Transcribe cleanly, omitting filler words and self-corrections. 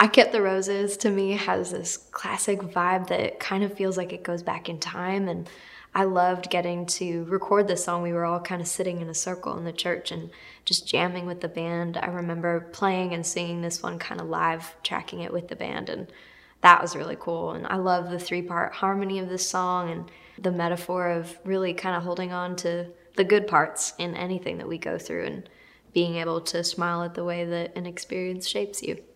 I Kept the Roses to me has this classic vibe that kind of feels like it goes back in time, and I loved getting to record this song. We were all kind of sitting in a circle in the church and just jamming with the band. I remember playing and singing this one kind of live, tracking it with the band, and that was really cool. And I love the three-part harmony of this song and the metaphor of really kind of holding on to the good parts in anything that we go through and being able to smile at the way that an experience shapes you.